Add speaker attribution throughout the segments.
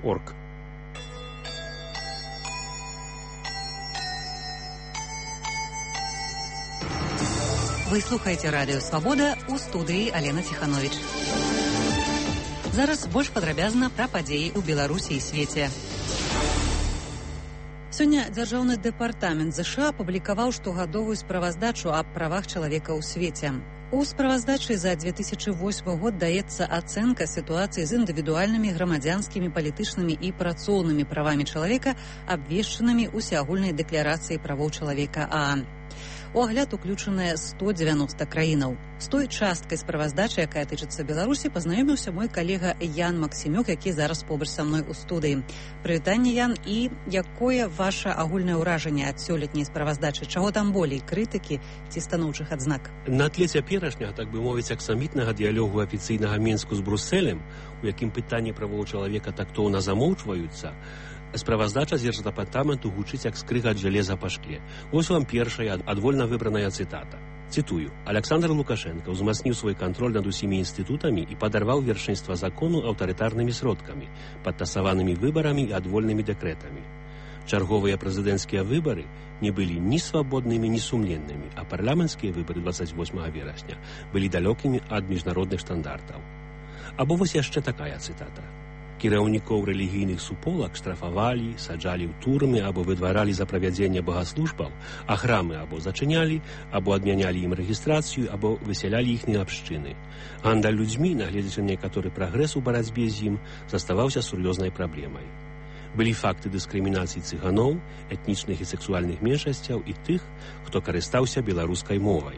Speaker 1: org.
Speaker 2: Вы слухаеце радыё «Свабода», у студыі Алена Ціхановіч. Зараз больш падрабязна пра падзеі ў Беларусі і свеце. Сёння Дзяржаўны дэпартамент ЗША апублікаваў штогадовую справаздачу аб правах чалавека ў свеце. У справаздачы за 2008 год даецца ацэнка сітуацыі з індывідуальнымі грамадзянскімі, палітычнымі і працоўнымі правамі чалавека, абвешчанымі ўсеагульнай дэкларацыяй правоў чалавека ААН. У агляд уключаныя 190 краінаў. З той часткай справаздачы, якая тычыцца Беларусі, пазнаёміўся мой калега Ян Максімюк, які зараз побач са мной у студыі. Прывітанне, Ян, і якое ваша агульнае ўражанне ад сёлетняй справаздачы? Чаго там болей, крытыкі ці станоўчых адзнак?
Speaker 1: На тле цяперашняга, так бы мовіць, аксамітнага дыялогу афіцыйнага Мінску з Брусэлем, у якім пытанні правоў чалавека тактоўна замоўчваюцца, справаздача Дзярждэпартаменту гучыць як скрыг ад жалеза па шкле. Вось вам першая адвольна выбраная цытата. Цытую. Александр Лукашенко ўзмацніў свой кантроль над усімі інстытутамі і падарваў вершынства закону аўтарытарнымі сродкамі, падтасаванымі выбарамі і адвольнымі дэкрэтамі. Чарговыя прэзідэнцкія выбары не былі ні свабоднымі, ні сумленнымі, а парламенцкія выбары 28 верасня былі далёкімі ад міжнародных стандартаў. Або вось яшчэ такая цытата. Кіраўнікоў рэлігійных суполак штрафавалі, саджалі ў турмы або выдваралі за правядзенне богаслужбаў, а храмы або зачынялі, або адмянялі ім рэгістрацыю, або высялялі іхныя абшчыны. Гандаль людзьмі, нагледзячы на некаторы прагрэс у барацьбе з ім, заставаўся сур'ёзнай праблемай. Былі факты дыскрымінацыі цыганоў, этнічных і сексуальных меншасцяў і тых, хто карыстаўся беларускай мовай.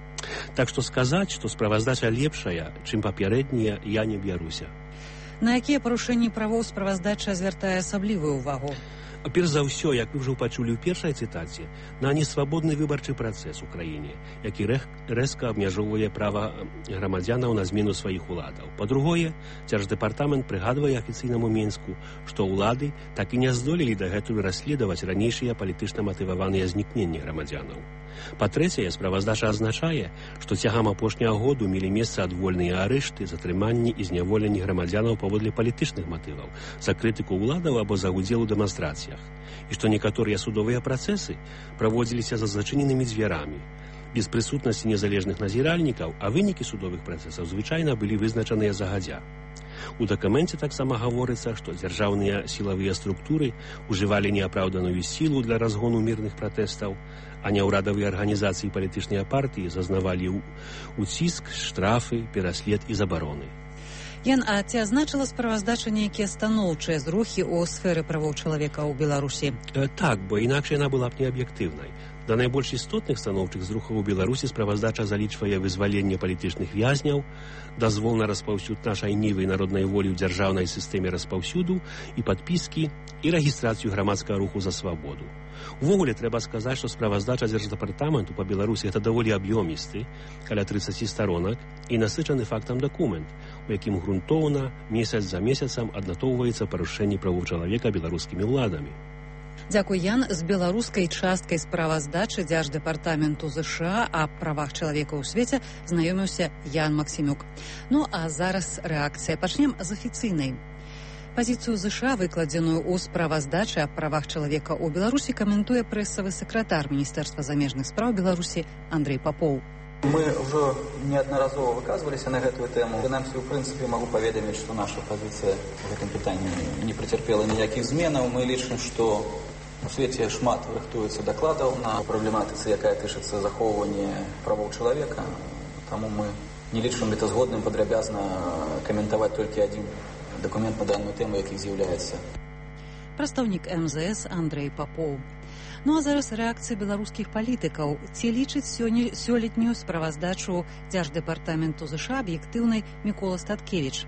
Speaker 1: Так што сказаць, што справаздача лепшая, чым папярэднія, я не бяруся.
Speaker 2: На якія парушэнні правоў справаздача звяртае асаблівую ўвагу?
Speaker 1: Перш за ўсё, як вы ўжо пачулі ў першай цытаце, на несвабодны выбарчы працэс у краіне, які рэзка абмяжоўвае права грамадзянаў на змену сваіх уладаў. Па-другое, Дзярждэпартамент прыгадвае афіцыйнаму Мінску, што ўлады так і не здолелі дагэтуль расследаваць ранейшыя палітычна матываваныя знікненні грамадзянаў. Па-трэцяе, справаздача азначае, што цягам апошняга году мелі месца адвольныя арышты, затрыманні і зняволенні грамадзянаў паводле палітычных матываў, за крытыку ўладаў або за ўдзел у дэманстрацыях, і што некаторыя судовыя працэсы праводзіліся за зачыненымі дзвярамі, без прысутнасці незалежных назіральнікаў, а вынікі судовых працэсаў звычайна былі вызначаныя загадзя. У дакуменце таксама гаворыцца, што дзяржаўныя сілавыя структуры ўжывалі неапраўданую сілу для разгону мірных пратэстаў, а няўрадавыя арганізацыі палітычныя партыі зазнавалі уціск, штрафы, пераслед і забароны.
Speaker 2: Ян, а ці азначыла справаздача нейкія станоўчыя зрухі ў сферы правоў чалавека ў Беларусі?
Speaker 1: Так, бо інакш яна была б неаб'ектыўнай. Да найбольш істотных станоўчых зрухаў у Беларусі справаздача залічвае вызваленне палітычных вязняў, дазвол на распаўсюд нашай нівы і народнай волі ў дзяржаўнай сістэме распаўсюду і падпіскі і рэгістрацыю грамадскага руху за свабоду. Увогуле, трэба сказаць, што справаздача Дзярждэпартаменту па Беларусі гэта даволі аб'ёмісты, каля 30 старонак, і насычаны фактам дакумент, у якім грунтоўна месяц за месяцам аднатоўваецца парушэнне правоў чалавека беларускімі ўладамі.
Speaker 2: Дзякуй, Ян. З беларускай часткай справаздачы Дзярждэпартаменту ЗША аб правах чалавека ў свеце знаёміўся Ян Максімюк. Ну, а зараз рэакцыя. Пачнем з афіцыйнай. Пазіцыю ЗША, выкладзеную ў справаздачы аб правах чалавека ў Беларусі, каментуе прэсавы сакратар Міністэрства замежных спраў Беларусі Андрэй Папоў.
Speaker 3: Мы ўжо неаднаразова выказваліся на гэтую тэму. Прынамсі, у прынцыпе, магу паведаміць, што наша пазіцыя ў гэтым пытанні не прыцярпела ніякіх зменаў. Мы лічым, што у свеце шмат рыхтуецца дакладаў на праблематыцы, якая тычыцца захоўвання правоў чалавека. Таму мы не лічым мэтазгодным падрабязна каментаваць толькі адзін дакумент на данную тэму, які з'яўляецца.
Speaker 2: Прадстаўнік МЗС Андрэй Папоў. Ну а зараз рэакцыя беларускіх палітыкаў. Ці лічыць сёлетнюю справаздачу Дзярждэпартаменту ЗША аб'ектыўнай Мікола Статкевіч?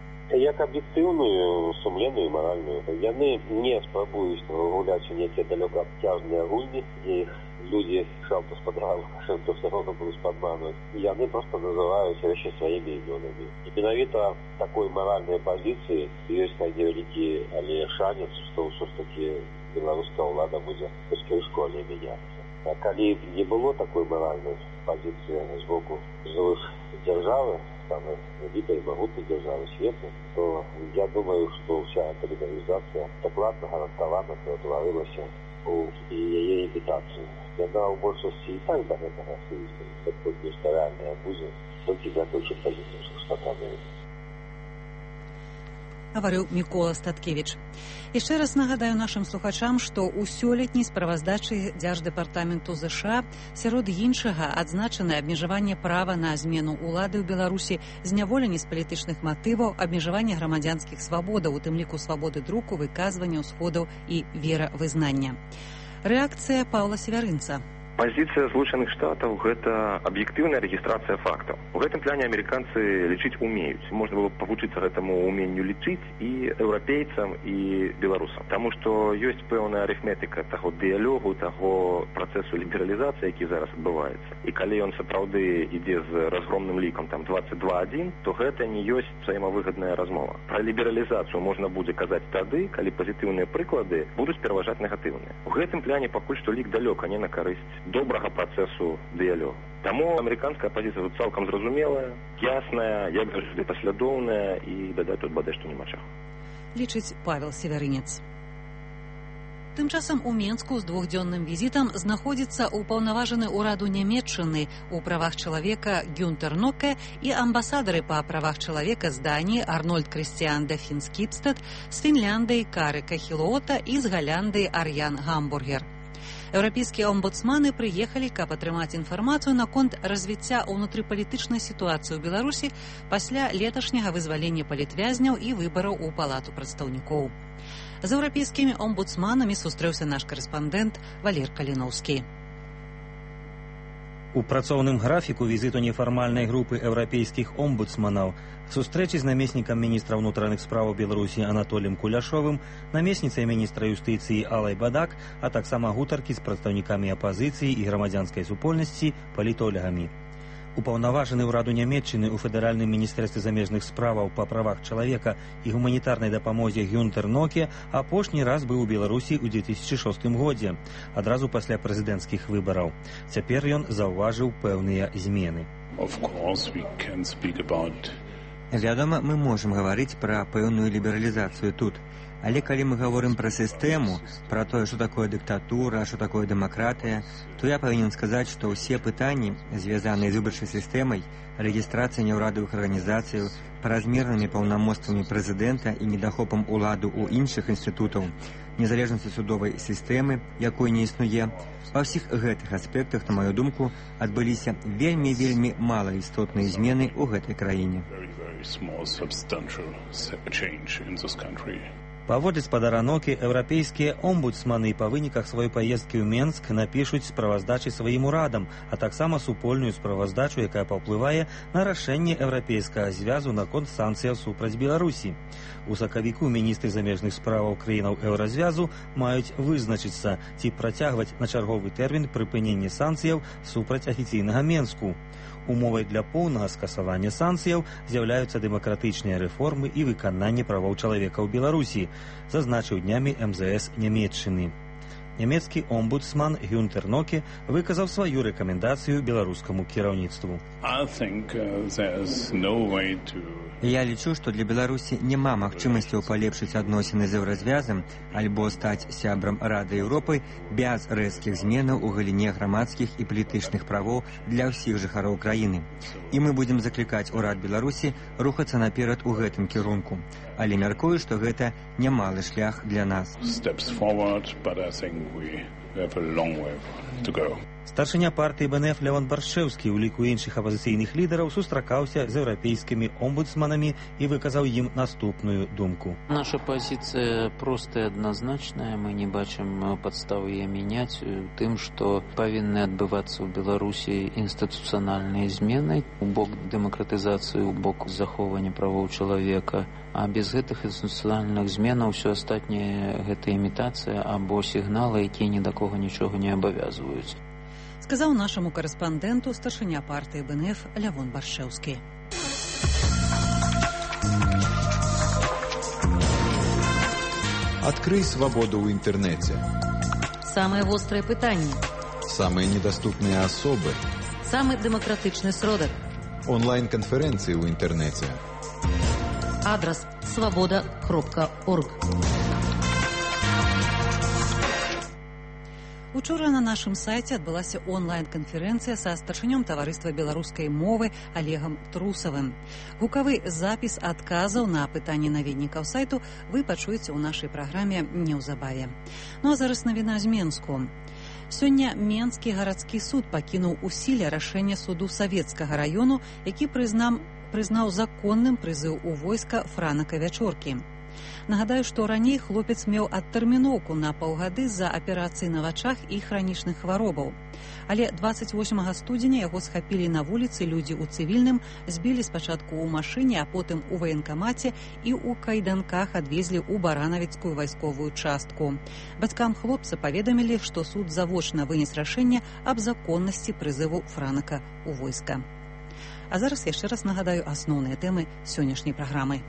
Speaker 4: Як аб'ектыўную, сумленную і маральную. Яны не спрабуюць гуляць у нейкія далёкаабцяжныя гульні, дзе іх людзі шалта спадраў, што все роўна будуць падманваць. Яны проста называюць рэчы сваімі імёнамі. І менавіта такой маральнай пазіцыі ёсць невялікі, але шанец, што ўсё ж такі беларуская ўлада будзе ў школе мяняцца. Калі не было такой маральнай пазіцыі з боку жылых дзяржавы, самой великой и могутной державы света, то я думаю, что вся эта либерализация докладно гарантована перетворилась и ее имитацию. Яна ў большасці і так да гэтага сыльства, такой нестаральная будзе, толькі дзякуючы пазіцыям Штатамі.
Speaker 2: Гаварыў Мікола Статкевіч. Яшчэ раз нагадаю нашым слухачам, што ў сёлетняй справаздачы Дзярждэпартаменту ЗША сярод іншага адзначана абмежаванне права на змену ўлады ў Беларусі, зняволенне з палітычных матываў, абмежаванне грамадзянскіх свабодаў, у тым ліку свабоды друку, выказвання, усходаў і веравызнання. Рэакцыя Паўла Севярынца.
Speaker 5: Пазіцыя Злучаных Штатаў – гэта аб'ектыўная рэгістрацыя фактаў. У гэтым плане амерыканцы лічыць умеюць. Можна было павучыцца гэтаму уменню лічыць і еўрапейцам, і беларусам. Таму што ёсць пэўная арыфметыка таго дыялогу, таго працэсу лібералізацыі, які зараз адбываецца. І калі ён сапраўды ідзе з разгромным лікам 22-1, то гэта не ёсць взаемавыгадная размова. Пра лібералізацыю можна будзе казаць тады, калі пазітыўныя прыклады будуць пераважаць негатыўныя. У гэтым плане пакуль што лік далёка не на карысць добрага працэсу дыялогу. Таму амерыканская пазіцыя тут цалкам зразумелая, ясная, як заўжды паслядоўная, і дадаць тут бадай што няма чаго.
Speaker 2: Лічыць Павел Севярынец. Тым часам у Менску з двухдзённым візітам знаходзіцца ўпаўнаважаны ўраду Нямецчыны ў правах чалавека Гюнтер Ноке і амбасадары па правах чалавека з Даніі Арнольд Крыстіан де Фінскіпстед, з Фінляндыі Кары Кахілоота і з Галляндыі Ар'ян Гамбургер. Еўрапейскія омбудсманы прыехалі, каб атрымаць інфармацыю наконт развіцця ўнутрыпалітычнай сітуацыі ў Беларусі пасля леташняга вызвалення палітвязняў і выбараў у Палату прадстаўнікоў. З еўрапейскімі омбудсманамі сустрэўся наш карэспандэнт Валер Каліноўскі.
Speaker 6: У працоўным графіку візіту нефармальнай групы еўрапейскіх омбудсманаў, сустрэчы з намеснікам міністра ўнутраных спраў Беларусі Анатоліем Куляшовым, намесніцай міністра юстыцыі Алай Бадак, а таксама гутаркі з прадстаўнікамі апазіцыі і грамадзянскай супольнасці палітолагамі. Упаўнаважаны ўраду Нямецчыны ў федэральным міністэрстве замежных справаў па правах чалавека і гуманітарнай дапамозе Гюнтер Ноке апошні раз быў у Беларусі ў 2006 годзе, адразу пасля прэзідэнцкіх выбараў. Цяпер ён заўважыў пэўныя змены.
Speaker 7: Вядома, мы можам гаварыць пра пэўную лібералізацыю тут. Але калі мы гаворым пра сістэму, пра тое, што такое дыктатура, што такое дэмакратыя, то я павінен сказаць, што ўсе пытанні, звязаныя з выбарчай сістэмай, рэгістрацыяй няўрадавых арганізацыяў, празмернымі паўнамоцтвамі прэзідэнта і недахопам уладу ў іншых інстытутаў, незалежнасці судовай сістэмы, якой не існуе, ва ўсіх гэтых аспектах, на маю думку, адбыліся вельмі мала істотныя змены ў гэтай краіне.
Speaker 6: Паводле спадара Нокі, еўрапейскія омбудсманы па выніках сваёй паездкі ў Менск напішуць справаздачы сваім урадам, а таксама супольную справаздачу, якая паўплывае на рашэнне еўрапейскага звязу наконт санкцыяў супраць Беларусі. У сакавіку міністры замежных справаў краінаў еўразвязу маюць вызначыцца, ці працягваць на чарговы тэрмін прыпыненне санкцыяў супраць афіцыйнага Менску. Умовай для поўнага скасавання санкцыяў з'яўляюцца дэмакратычныя рэформы і выкананне правоў чалавека ў Беларусі, зазначыў днямі МЗС Нямецчыны. Нямецкі омбудсман Гюнтер Ноке выказаў сваю рэкамендацыю беларускаму кіраўніцтву.
Speaker 7: Я лічу, што для Беларусі няма магчымасцяў палепшыць адносіны з еўразвязам альбо стаць сябрам Рады Еўропы без рэзкіх зменаў у галіне грамадскіх і палітычных правоў для ўсіх жыхароў краіны. І мы будзем заклікаць урад Беларусі рухацца наперад у гэтым кірунку. Але мяркую, што гэта немалы шлях для нас.
Speaker 6: Старшыня партыі БНФ Лявон Баршчэўскі ў ліку іншых апазіцыйных лідараў сустракаўся з еўрапейскімі омбудсманамі і выказаў ім наступную думку.
Speaker 8: Наша пазіцыя простая, адназначная. Мы не бачым падстаў яе мяняць тым, што павінны адбывацца ў Беларусі інстытуцыянальныя змены у бок дэмакратызацыі, у бок захоўвання правоў чалавека. А без гэтых інстытуцыянальных зменаў ўсё астатняе гэта імітацыя або сігналы, якія ні да кого нічога не абавязваюць.
Speaker 2: Сказаў нашаму карэспандэнту старшыня партыі БНФ Лявон Баршчэўскі.
Speaker 9: Открый свободу ў інтэрнэце.
Speaker 2: Самыя вострыя пытанні.
Speaker 9: Самыя недаступныя асобы.
Speaker 2: Самы дэмакратычны сродак.
Speaker 9: Онлайн-конференции в интернете.
Speaker 2: Адрес свобода.орг. Учора на нашым сайце адбылася онлайн-канферэнцыя са старшынём таварыства беларускай мовы Олегам Трусавым. Гукавы запіс адказаў на пытанні наведнікаў сайту вы пачуеце ў нашай праграме неўзабаве. Ну а зараз навіна з Менску. Сёння Менскі гарадскі суд пакінуў у сіле рашэнне суду Савецкага раёну, які прызнаў законным прызыў у войска Франака Вячоркі. Нагадаю, што раней хлопец меў адтэрміноўку на паўгады з-за аперацыі на вачах і хранічных хваробаў. Але 28 студзеня яго схапілі на вуліцы людзі ў цывільным, збілі спачатку ў машыне, а потым у ваенкамаце і ў кайданках адвезлі ў баранавіцкую вайсковую частку. Бацькам хлопца паведамілі, што суд завочна вынес рашэнне аб законнасці прызыву Франака ў войска. А зараз яшчэ раз нагадаю асноўныя тэмы сённяшняй праграмы.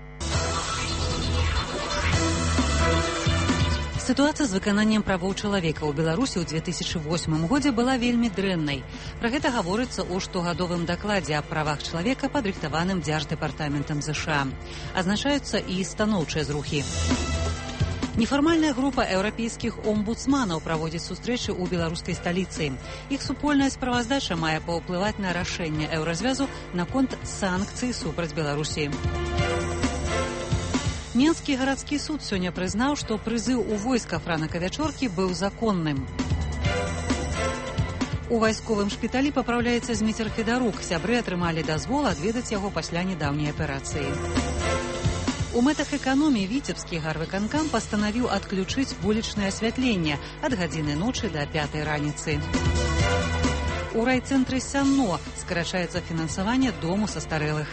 Speaker 2: Сітуацыя з выкананнем правоў чалавека ў Беларусі ў 2008 годзе была вельмі дрэннай. Пра гэта гаворыцца ў штогадовым дакладзе аб правах чалавека, падрыхтаваным Дзярждэпартаментам ЗША. Азначаюцца і станоўчыя зрухі. Нефармальная група еўрапейскіх омбудсманаў праводзіць сустрэчы ў беларускай сталіцы. Іх супольная справаздача мае паўплываць на рашэнне еўразвязу наконт санкцый супраць Беларусі. Менскі гарадскі суд сёння прызнаў, што прызыў у войска Франака Вячоркі быў законным. У вайсковым шпіталі папраўляецца Зміцер Федарук. Сябры атрымалі дазвол адведаць яго пасля нядаўняй аперацыі. У мэтах эканоміі віцебскі гарвыканкам пастанавіў адключыць вулічнае асвятленне ад гадзіны ночы да 5 раніцы. У райцэнтры Сянно скарачаецца фінансаванне дому састарэлых.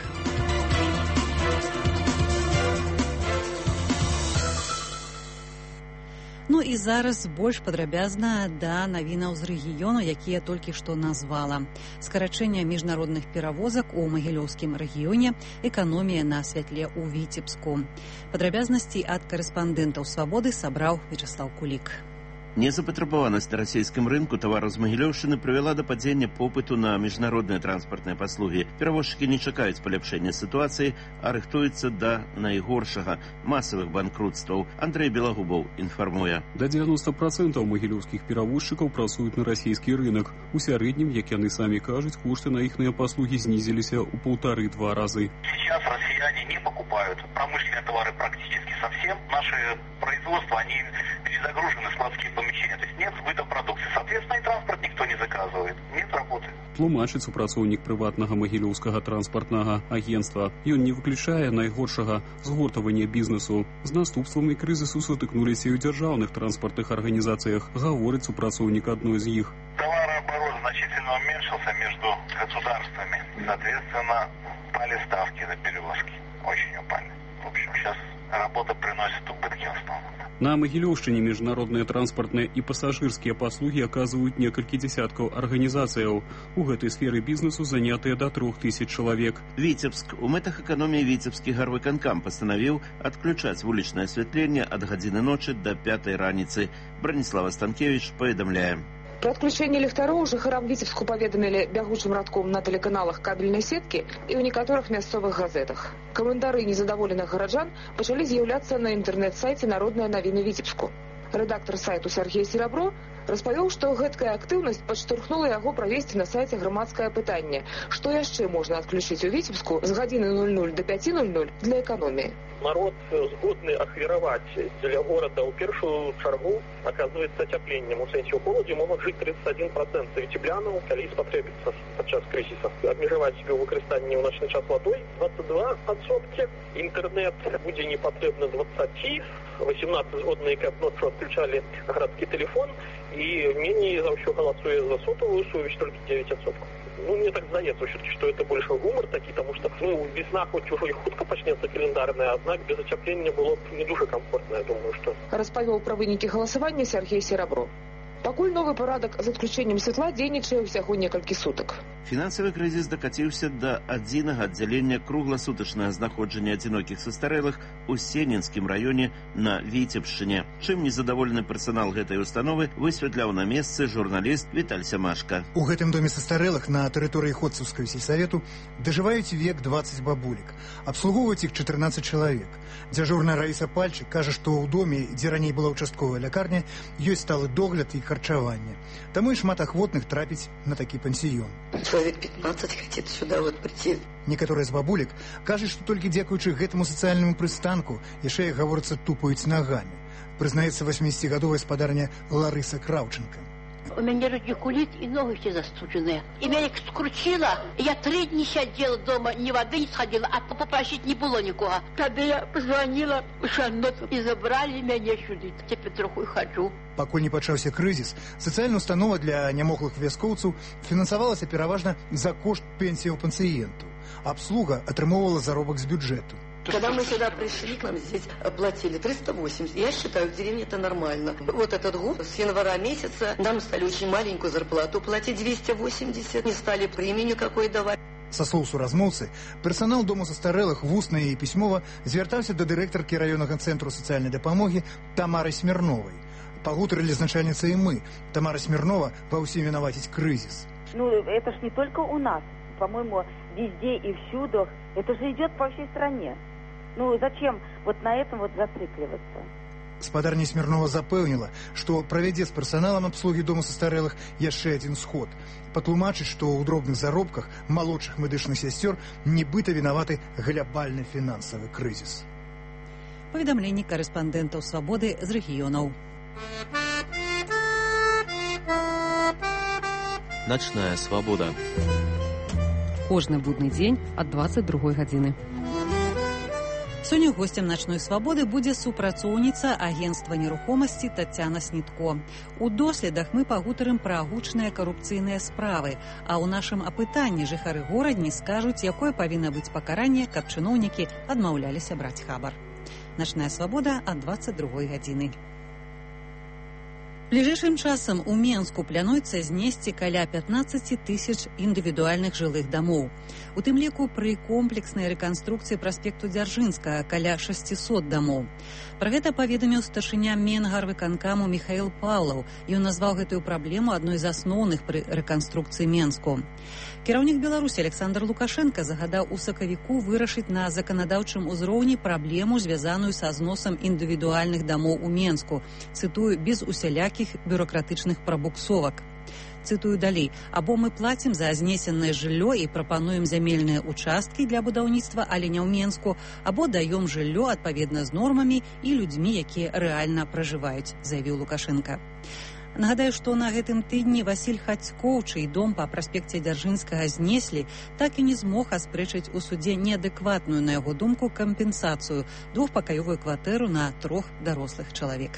Speaker 2: Ну і зараз больш падрабязна да навінаў з рэгіёну, якія толькі што назвала. Скарачэнне міжнародных перавозак у Магілёўскім рэгіёне, эканомія на святле ў Віцебску. Падрабязнасці ад карэспандэнтаў «Свабоды» сабраў Вячаслаў Кулік.
Speaker 10: Незапатрабаванасць на расійскім рынку тавараў з Магілёўшчыны прывяла да падзення попыту на міжнародныя транспартныя паслугі. Перавозчыкі не чакаюць паляпшэння сітуацыі, а рыхтуюцца да найгоршага масавых банкрутстваў. Андрэй Белагубаў інфармуе.
Speaker 11: Да 90% магілёўскіх перавозчыкаў працуюць на расійскі рынок. У сярэднім, як яны самі кажуць, кошты на іхныя паслугі знизились у 1,5-2 разы.
Speaker 12: Сейчас россияне не покупают промышленные товары практически совсем. Наши производства, они перезагружены, складские помещения. То есть нет сбыта продукции. Соответственно, и транспорт никто не заказывает. Нет работы.
Speaker 11: Тлумачыць супрацоўнік прыватнага магілёўскага транспартнага агенцтва. Ён не выключае найгоршага згортавання бізнесу. З наступствамі крызісу сутыкнуліся і ў дзяржаўных транспартных арганізацыях, гаворыць супрацоўнік адной з іх.
Speaker 12: Товарооборот значительно уменьшился между государствами. Соответственно, упали ставки за перевозки. Очень упали. В общем, сейчас работа приносит убытки в основном.
Speaker 11: На Магілёўшчыне міжнародныя транспартныя і пасажырскія паслугі аказваюць некалькі дзесяткаў арганізацыяў. У гэтай сферы бізнесу занятыя да 3000 чалавек.
Speaker 10: Віцебск. У мэтах эканоміі віцебскі гарвыканкам пастанавіў адключаць вулічнае асвятленне ад гадзіны ночы да 5 раніцы. Браніслава Станкевіч паведамляе.
Speaker 13: Про отключение ліхтароў жыхарам Віцебску паведамілі бягучым радком на тэлеканалах кабельнай сеткі і ў некаторых мясцовых газетах. Каментары незадаволеных гараджан пачалі з'яўляцца на інтэрнэт-сайце «Народныя навіны Віцебску». Рэдактар сайту Сергей Серабро распавёў, што гэткая актыўнасць падштурхнула яго правесці на сайце грамадскае пытанне, што яшчэ можна адключыць у Віцебску з гадзіны 00 до 5:00 для эканоміі.
Speaker 14: Народ згодны ахвяраваць для горада ў першую чаргу, аказваецца, ацяпленнем. У сэнсе ў голадзе могуць жыць 31% віцеблянаў, калі спатрэбіцца падчас крызіса. Абмежаваць себе ў выкарыстанні ў начны час вадой 22%. Інтэрнэт будзе не патрэбна 20%. 18 згодныя, каб ноччу адключалі гарадскі тэлефон, і меней за ўсё галасуе за сотовую сувязь толькі 9%. Мне так здаецца, што это больше гумор такі, таму што весна хоць ужо і хутка пачнецца календарная, аднак без ацяплення было б не дуже комфортна, я думаю, што.
Speaker 13: Распавёў пра вынікі галасавання Сергей Серабро. Пакуль новы парадак з адключэннем святла дзейнічае ўсяго некалькі сутак.
Speaker 10: Фінансавы крызіс дакаціўся да адзінага аддзялення кругласутачнага знаходжання адзінокіх састарэлых у Сенінскім раёне на Віцебшчыне. Чым незадаволены персанал гэтай установы высвятляў на месцы журналіст Віталь Сямашка.
Speaker 15: У гэтым доме састарэлых на тэрыторыі Ходцаўскага сельсавету дажываюць век 20 бабулек. Абслугоўваюць іх 14 чалавек. Дзяжурная Раіса Пальчык кажа, што ў доме, дзе раней была ўчастковая лякарня, ёсць сталы догляд і харчаванне. Таму і шмат ахвотных трапіць на такі пансіён.
Speaker 16: Человек 15 хотят сюда вот прийти.
Speaker 15: Некаторыя з бабулек кажуць, што толькі дзякуючы гэтаму сацыяльнаму прыстанку яшчэ, як гаворыцца, тупаюць нагамі. Прызнаецца 80гадовая спадарня Ларыса Краўченка.
Speaker 17: У меня радикулит и ноги все застуженные. И меня скрутило. Я 3 дни сидела дома, ни воды не сходила, а попросить не было никого. Тогда я позвонила в Шанноту и забрали меня сюда. Теперь троху хожу.
Speaker 15: Пакуль не пачаўся крызіс, сацыяльная установа для нямоглых вяскоўцаў фінансавалася пераважна за кошт пенсіяў пацыентаў. Абслуга атрымоўвала заробак з бюджэту.
Speaker 16: Когда мы сюда пришли, к нам здесь оплатили 380. Я считаю, в деревне это нормально. Вот этот год, с января месяца, нам стали очень маленькую зарплату платить 280. Не стали премию никакой давать.
Speaker 15: Са слоў суразмоўцы, персанал дому састарэлых вусна і пісьмова звяртаўся да дырэктаркі раённага цэнтру сацыяльнай дапамогі Тамары Смірновай. Пагутарылі з начальніцай і мы. Тамара Смірнова ва ўсім вінаваціць крызіс.
Speaker 18: Ну, это ж не только у нас. По-моему, везде и всюду. Это же идет по всей стране. Ну, зачем вот на этом вот зацикливаться?
Speaker 15: Спадарня Смірнова запэўніла, што правядзе з персаналам абслугі дома састарэлых яшчэ адзін сход. Патлумачыць, што ў дробных заробках малодшых медычных сясцёр нібыта вінаваты глябальны фінансавы крызіс.
Speaker 2: Паведамленні карэспандэнтаў «Свабоды» з рэгіёнаў.
Speaker 1: Начная свабода.
Speaker 19: Кожны будны дзень ад 22 гадзіны.
Speaker 2: Сёння госцем «Начной свабоды» будзе супрацоўніца агенцтва нерухомасці Тацяна Снітко. У доследах мы пагутарым пра гучныя карупцыйныя справы, а ў нашым апытанні жыхары горадні скажуць, якое павінна быць пакаранне, каб чыноўнікі адмаўляліся браць хабар. «Начная свабода» ад 22 гадзіны. Бліжэйшым часам у Менску плануецца знесці каля 15 тысяч індывідуальных жылых дамоў. У тым ліку пры комплекснай рэканструкцыі праспекту Дзяржынскага каля 600 дамоў. Пра гэта паведаміў старшыня Менгарвыканкаму Міхаіл Паўлаў. Ён назваў гэтую праблему адной з асноўных пры рэканструкцыі Менску. Кіраўнік Беларусі Александр Лукашенко загадаў у сакавіку вырашыць на заканадаўчым узроўні праблему, звязаную са зносам індывідуальных дамоў у Менску. Цытую, без усялякіх бюрократычных прабуксовак. Цытую далей. Або мы плацім за знесенае жыллё і прапануем зямельныя участкі для будаўніцтва, але не ў Менску, або даём жыллё адпаведна з нормамі і людзьмі, якія рэальна пражываюць, заявіў Лукашенко. Нагадаю, што на гэтым тыдні Васіль Хацькоў, чый дом па праспекце Дзяржынскага знеслі, так і не змог аспрэчыць у судзе неадэкватную, на яго думку, кампенсацыю – двухпакаёвую кватэру на 3 дарослых чалавек.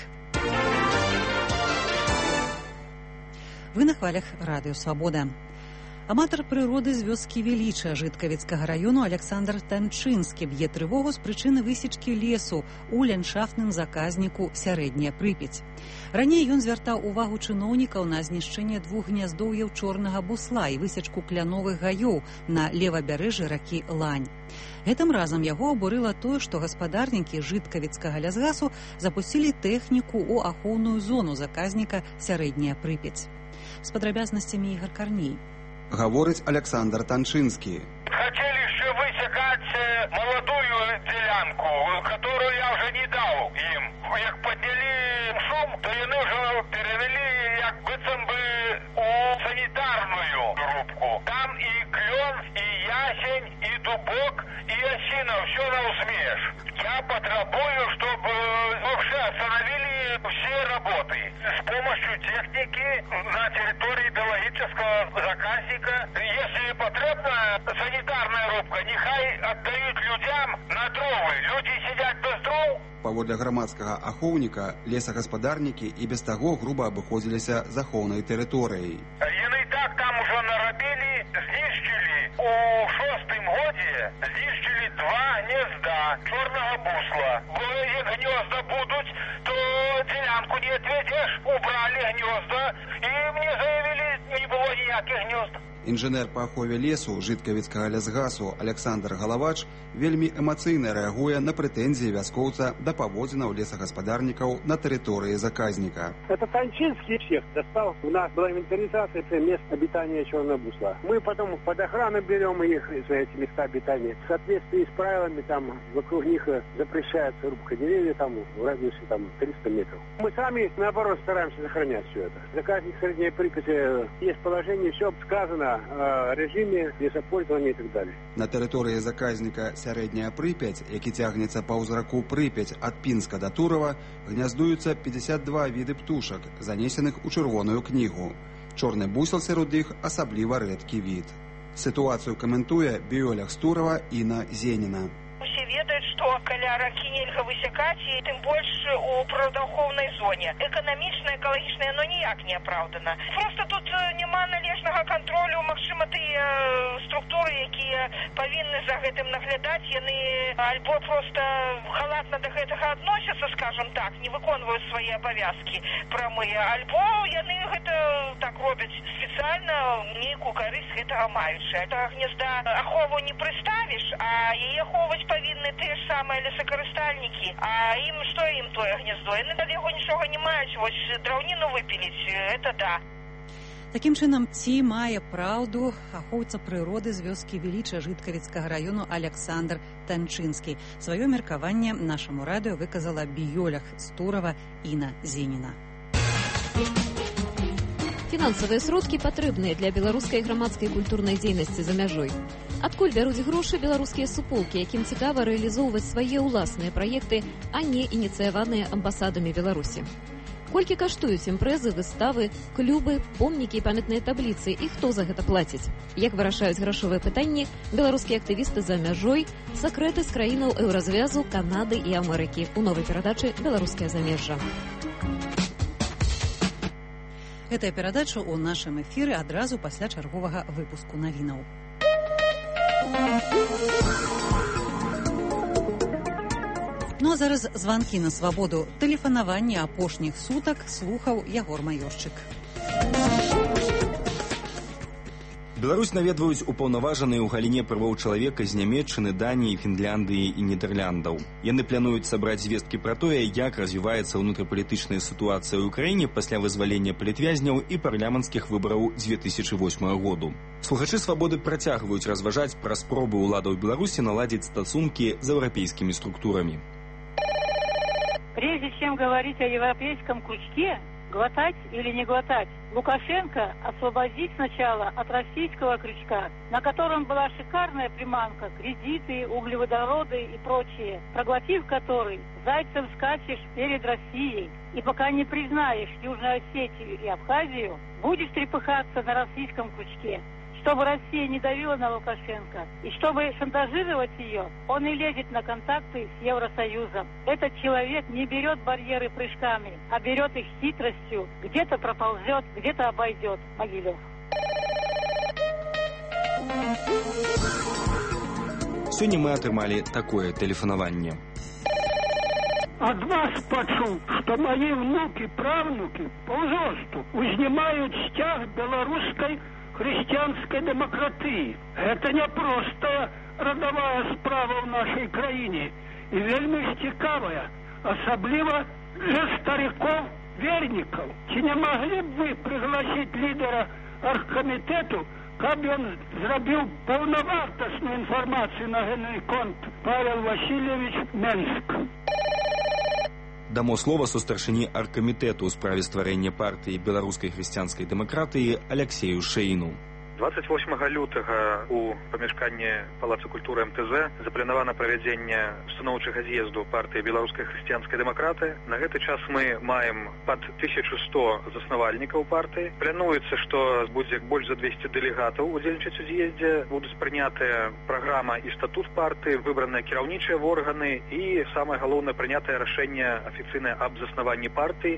Speaker 2: Вы на хвалях радыё «Свабода». Аматар прыроды з вёскі Веліча Жыткавіцкага раёну Александр Танчынскі б'е трывогу з прычыны высечкі лесу у ландшафтным заказніку Сярэдняя Прыпяць. Раней ён звяртаў увагу чыноўнікаў на знішчэнне 2 гняздоўяў чорнага бусла і высечку кляновых гаёў на левабярэжжы ракі Лань. Гэтым разам яго абурыла тое, што гаспадарнікі Жыткавіцкага лясгасу запусцілі тэхніку ў ахоўную зону заказніка Сярэдняя Прыпяць. З падрабязнасцямі Ігар Карней.
Speaker 20: Говорить Александр Танчинский.
Speaker 21: Хотели еще высекать молодую делянку, которую я уже не дал им. Як подняли шум, то они уже перевели, як быцем бы, у санитарную рубку. Там и клен, и ясень, и дубок, и осина, все на усмеш. Я потребую, чтобы вообще остановили все работы. С помощью техники на территории биологического заказника. Если потребна санитарная рубка, нехай отдают людям на дровы. Люди сидят без дров.
Speaker 20: Паводле грамадскага ахоўніка, лесагаспадарнікі і без таго груба абыходзіліся захоўнай тэрыторыяй.
Speaker 21: Яны так там уже нарабілі, знішчылі. У 6-м годзе знішчылі 2 гнезда чорнага бусла. Бо як гнезда будуць, то дзелянка делянку не ответишь, убрали гнезда, и мне заявили, не было никаких гнезд.
Speaker 20: Інжынер па ахове лесу жыткавіцкага лясгасу Александр Галавач вельмі эмацыйна рэагуе на прэтэнзіі вяскоўца да паводзінаў лесагаспадарнікаў на тэрыторыі заказника.
Speaker 3: Это Танчинский всех достал. У нас была инвентаризация мест обитания черного бусла. Мы потом под охрану берем их за эти места обитания. В соответствии с правилами, там вокруг них запрещается рубка деревьев там, в радиусе там, 300 метров. Мы сами, наоборот, стараемся сохранять все это. Заказник Средней Припяти есть положение, все сказано о режиме лесопользования и так далее.
Speaker 20: На тэрыторыі заказніка Сярэдняя Прыпяць, які цягнецца паўз раку Прыпяць ад Пінска да Турова, гняздуюцца 52 віды птушак, занесеных у чырвоную кнігу. Чорны бусел сярод іх асабліва рэдкі від. Сітуацыю каментуе біёлаг з Турова Інна Зеніна.
Speaker 22: Усе ведаюць, што каля ракі нельга высякаць, і тым больш у прыродаахоўнай зоне. Эканамічна, экалагічна, но ніяк не апраўдана. Просто тут няма належнага кантролю. Магчыма, тыя структуры, якія павінны за гэтым наглядаць, яны альбо просто халатна да гэтага адносяцца, скажем так, не выконваюць свае абавязкі прамыя, альбо яны гэта так робяць спецыяльна, нейкую карысць гэтага маючы. Это гнезда ахову не прыставіш, а яе ахоўваць павінны тыя ж самыя лесакарыстальнікі. А ім што ім тое гнездо? Яны ад яго нічога не маюць, вось драўніну выпіліць, это да.
Speaker 2: Такім чынам, ці мае праўду ахоўца прыроды з вёскі Веліча Жыткавіцкага раёну Александр Танчынскі. Сваё меркаванне нашаму радыё выказала біёлаг з Турова Інна Зеніна.
Speaker 23: Фінансавыя сродкі патрэбныя для беларускай грамадскай культурнай дзейнасці за мяжой. Адкуль бяруць грошы беларускія суполкі, якім цікава рэалізоўваць свае ўласныя праекты, а не ініцыяваныя амбасадамі Беларусі? Колькі каштуюць імпрэзы, выставы, клубы, помнікі і памятныя табліцы, і хто за гэта плаціць? Як вырашаюць грашовыя пытанні беларускія актывісты за мяжой, сакрэты з краінаў еўразвязу, Канады і Амерыкі у новай перадачы «Беларускае замежжа».
Speaker 2: Гэтая перадача ў нашым эфіры адразу пасля чарговага выпуску навінаў. Ну а зараз званкі на свабоду. Тэлефанаванне апошніх сутак слухаў Ягор Маёрчык.
Speaker 24: Беларусь наведваюць упаўнаважаныя ў галіне правоў чалавека з Нямецчыны, Даніі, Фінляндыі і Нідэрляндаў. Яны плануюць сабраць звесткі пра тое, як развіваецца ўнутрапалітычная сітуацыя ў краіне пасля вызвалення палітвязняў і парламенцкіх выбараў 2008 году. Слухачы свабоды працягваюць разважаць пра спробы ўладаў Беларусі наладзіць стасункі з еўрапейскімі структурамі.
Speaker 25: Прежде чем говорить о европейском крючке, глотать или не глотать, Лукашенко освободить сначала от российского крючка, на котором была шикарная приманка, кредиты, углеводороды и прочее, проглотив который, зайцем скачешь перед Россией. И пока не признаешь Южную Осетию и Абхазию, будешь трепыхаться на российском крючке. Чтобы Россия не давила на Лукашенко, и чтобы шантажировать ее, он и лезет на контакты с Евросоюзом. Этот человек не берет барьеры прыжками, а берет их хитростью. Где-то проползет, где-то обойдет. Могилев.
Speaker 24: Сёння мы атрымалі такое тэлефанаванне.
Speaker 26: От вас почув, что мои внуки-правнуки по узосту узнімают стяг белорусской христианской демократии. Это не просто родовая справа в нашей краине и вельми цікавая, особливо для стариков-верников. Чи не могли бы вы пригласить лидера оргкомитету, каб он зробил полновартостную информацию на генный конт Павел Васильевич Менск?
Speaker 24: Дамо слова сустаршыні аргкамітэту ў справе стварэння партыі беларускай хрысціянскай дэмакратыі Алексею Шэйну.
Speaker 27: 28 лютага у памяшканні Палаца культуры МТЗ запланавана правядзенне устаноўчага з'езду партыі беларускай хрысціянскай дэмакраты. На гэты час мы маем пад 1100 заснавальнікаў партыі. Плануецца, што будзе больш за 200 дэлегатаў удзельнічаць у з'ездзе. Будуць прынятыя праграма і статут партыі, выбраныя кіраўнічыя органы і, самае галоўнае, прынятае рашэнне афіцыйнае аб заснаванні партыі.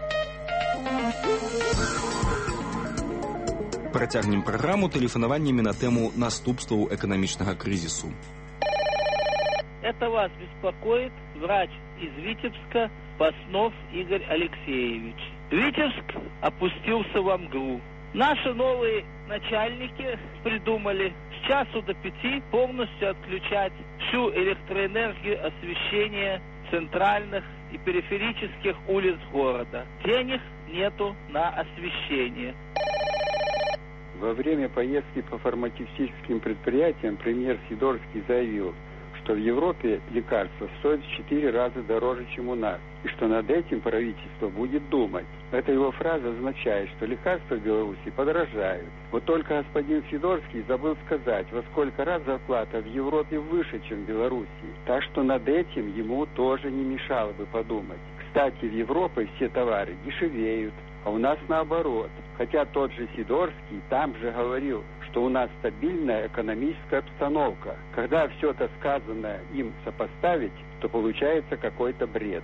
Speaker 24: Працягнем праграму тэлефанаваннямі на тэму наступстваў эканамічнага крызісу.
Speaker 28: Это вас беспокоит врач из Витебска
Speaker 4: Паснов Игорь Алексеевич. Витебск опустился во мглу. Наши новые начальники придумали с часу до 5 полностью отключать всю электроэнергию освещения центральных и периферических улиц города. Денег нету на освещение.
Speaker 5: Во время поездки по фармацевтическим предприятиям премьер Сидорский заявил, что в Европе лекарства стоят в 4 раза дороже, чем у нас, и что над этим правительство будет думать. Эта его фраза означает, что лекарства в Беларуси подорожают. Вот только господин Сидорский забыл сказать, во сколько раз зарплата в Европе выше, чем в Беларуси. Так что над этим ему тоже не мешало бы подумать. Кстати, в Европе все товары дешевеют, а у нас наоборот. Хотя тот же Сидорский там же говорил, что у нас стабильная экономическая обстановка. Когда все это сказанное им сопоставить, то получается какой-то бред.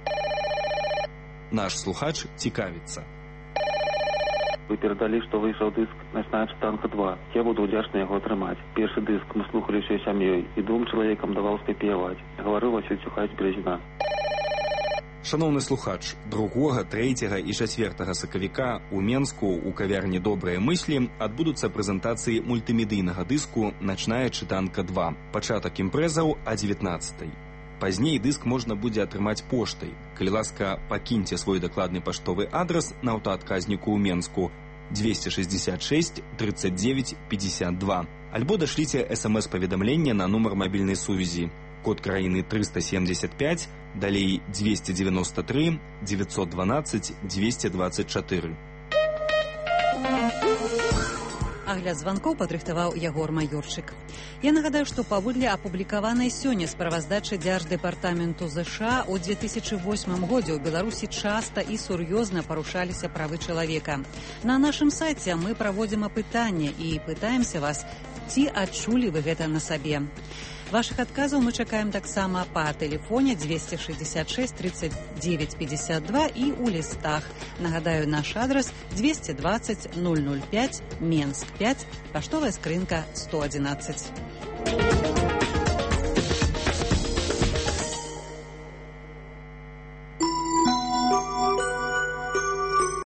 Speaker 24: Наш слухач цікавіцца.
Speaker 6: Вы перадалі, што выйшаў дыск «Начная чытанка 2». Я буду ўдзячны яго атрымаць. Першы дыск мы слухалі ўсёй сям'ёй, і 2 чалавекам даваў спяваць. Гаварыў Васіль Цюхаць Березіна.
Speaker 24: Шановны слухач, 2, 3 і 4 сакавіка у Менску у кавярні «Добрыя мыслі» адбудуцца прэзентацыі мультымедыйнага дыску «Начная чытанка 2». Пачатак імпрэзаў о 19-й. Пазней дыск можна будзе атрымаць поштай. Калі ласка, пакіньце свой дакладны паштовы адрас на аўтаадказніку ў Менску 266 39 52. Альбо дашліце СМС-паведамленне на нумар мабільнай сувязі. Код краіны 375, далей 293 912 224.
Speaker 2: Агляд званкоў падрыхтаваў Ягор Маёрчык. Я нагадаю, што паводле апублікаванай сёння справаздачы Дзярждэпартаменту ЗША ў 2008 годзе ў Беларусі часта і сур'ёзна парушаліся правы чалавека. На нашым сайце мы праводзім апытанне і пытаемся вас, ці адчулі вы гэта на сабе. Вашых адказаў мы чакаем таксама па тэлефоне 266 39 52 і ў лістах. Нагадаю, наш адрас 220 005 Менск 5, паштовая скрынка 111.